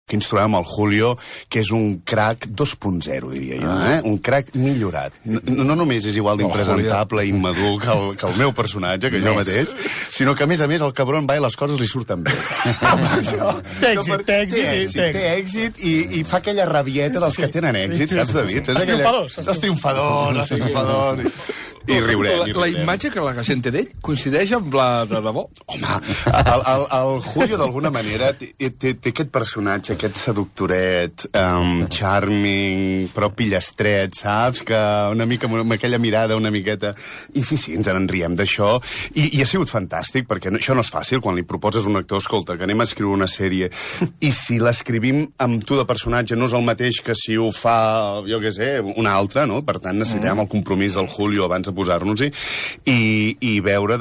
que ens trobem el Julio, que és un crack 2.0, diria jo, un crack millorat. No només és igual d'impresentable i immadur que el meu personatge, que jo mateix, sinó que, a més, el cabron va i les coses li surten bé. Té èxit i fa aquella rabieta dels que tenen èxit, saps, David? Els triomfadors. I riurem. La imatge que la gent té d'ell coincideix amb la de debò? Home, el Julio, d'alguna manera, té aquest personatge, aquest seductoret, charming, però pillastret, saps? Que una mica amb aquella mirada una miqueta... I sí, ens en riem d'això. I ha sigut fantàstic, perquè això no és fàcil, quan li proposes a un actor, escolta, que anem a escriure una sèrie, i si l'escrivim amb tu de personatge no és el mateix que si ho fa, jo què sé, un altre, no? Per tant, necessitem el compromís del Julio abans de posar-nos-hi i veure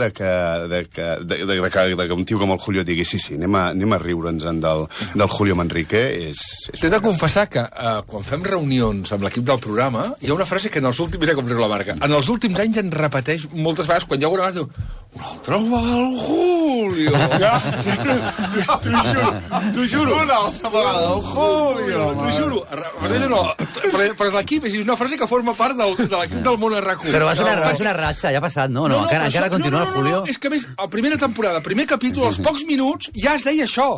que un tio com el Julio digui sí, anem a riure'ns del Julio Manrique. T'he de confessar que quan fem reunions amb l'equip del programa hi ha una frase que en els últims... Mira com riu la Marca. En els últims anys en repeteix moltes vegades quan hi ha una vegada diu un altre vegada el Julio. T'ho juro. Una altra vegada el Julio. T'ho juro. Però l'equip és una frase que forma part de l'equip del Món RAC1. Però és una ratxa, ja ha passat, no? Encara continua el Julio. És que, a més, a la primera temporada, primer capítol, als pocs minuts, ja es deia això.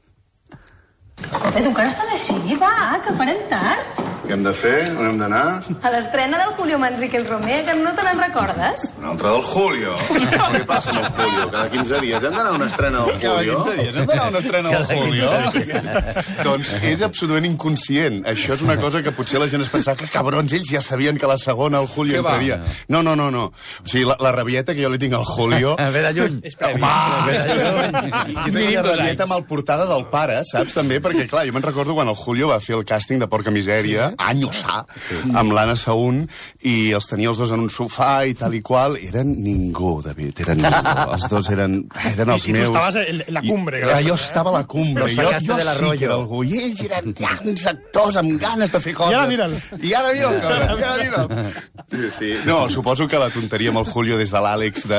Tu encara estàs així? Va, que farem tard. Què hem de fer? On hem d'anar? A l'estrena del Julio Manrique el Romer, que no te n'en recordes? Un altre del Julio? Què passa amb el Julio? Cada 15 dies hem d'anar a una estrena del Julio? Cada 15 dies hem d'anar a una estrena del Julio? Doncs és absolutament inconscient. Això és una cosa que potser la gent es pensava que cabrons, ells ja sabien que la segona el Julio entraria. No. O sigui, la rabieta que jo li tinc al Julio... Ve de lluny. És prèvia. I és aquella rabieta mal portada del pare, saps, també? Perquè, clar, jo me'n recordo quan el Julio va fer el càsting de Porca Misèria, anys amb l'Anna Saún, i els tenia els dos en un sofà i tal i qual. Eren ningú, David, eren ningú. Els dos eren els meus. I tu estaves en la cumbre. Jo estava a la cumbre. Jo sí que era algú. I ells eren uns actors amb ganes de fer coses. I ara mira'l. Sí. No, suposo que la tonteria amb el Julio des de l'Àlex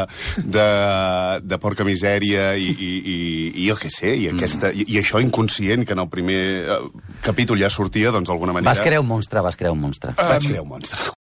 de Porca Misèria i jo què sé, i això inconscient que en el primer capítol ja sortia, doncs d'alguna manera... Vas crear un monstre. Vaig crear un monstre.